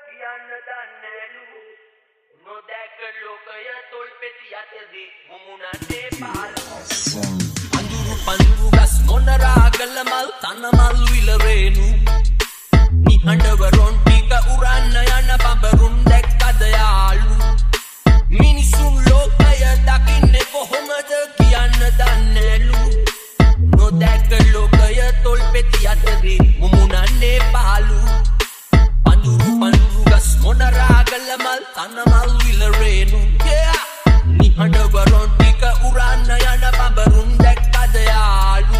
කියන්න දන්නේලු නොදැක ලෝකය තොල් පෙති යටදී මුමුණන්නේ පාලු පඳුරු ගස් මොනරාගල මල් තනමල් විලරේනු නිහඬවරොන් ටික උරන්න යන බඹරුන් දැක්කද යාලු මිනිසුන් ලෝකය දකින්නේ කොහොමද කියන්න දන්නේලු නොදැක ලෝකය තොල් පෙති යටදී මුමුණන්නේ පාලු පඳුරු ගස් මොනරාගල මල් තනමල් විලරේනු නිහඬවරොන් ටික උරන්න යන බඹරුන් දැක්කද යාලු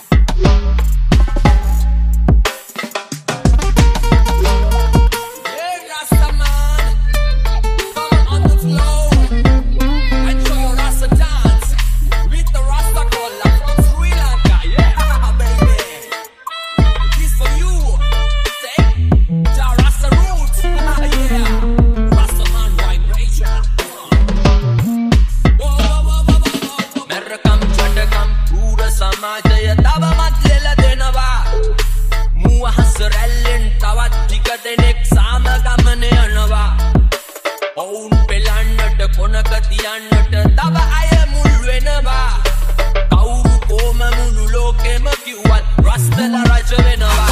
සමාජය තවමත් ලෙල දෙනවා මුව හසරැල්ලෙන් තවත් ටික දෙනෙක් සාම ගමන යනවා ඔවුන් පෙලන්නට කොනක තියන්නට තව අය මුල් වෙනවා කවුරු කොම මුළු ලෝකෙම කිව්වත් රස්තල රජ වෙනවා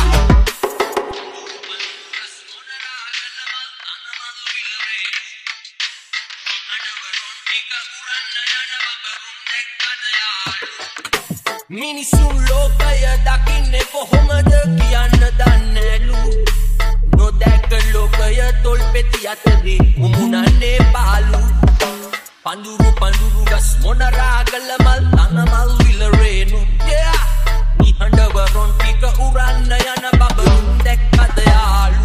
මිනිසුන් ලෝකය දකින්නේ කොහොමද කියන්න දන්නේලු නොදැක ලෝකය තොල් පෙති යටදී මුමුණන්නේ පාලු පඳුරු ගස් මොනරාගල මල් තනමල් විලරේනු නිහඬවරොන් ටික උරන්න යන බඹරුන් දැක්කද යාලු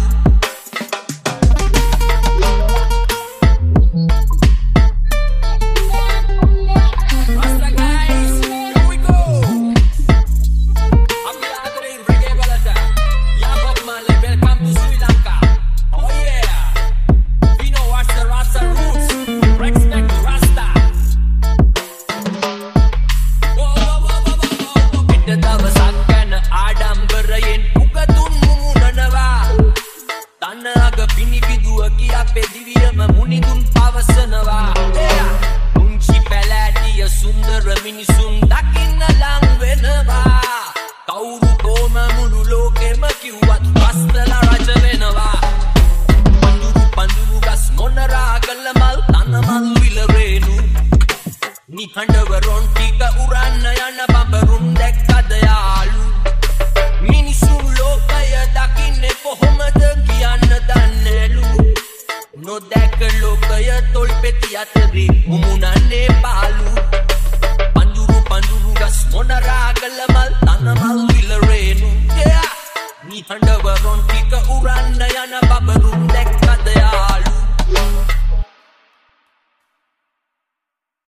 අපේ දිවියම මුනිදුන් පවසනවා පුංචි පැලෑටිය සුන්දර මිනිසුන් දකින්න ලං වෙනවා කවුරු කොම මුළු ලෝකෙම කිව්වත් රස්තල රජ වෙනවා පඳුරු ගස් මොනරාගල මල් තනමල් විලරේනු නිහඬවරොන් ටික උරන්න යන බඹරුන් දැක්කද යාලු මිනිසුන් ලෝකය දකින්නේ කොහොමද කියන්න දන්නේලු නොදැක ලෝකය තොල් පෙති යටදී මුමුණන්නේ පාලු පඳුරු ගස් මොනරාගල මල් තනමල්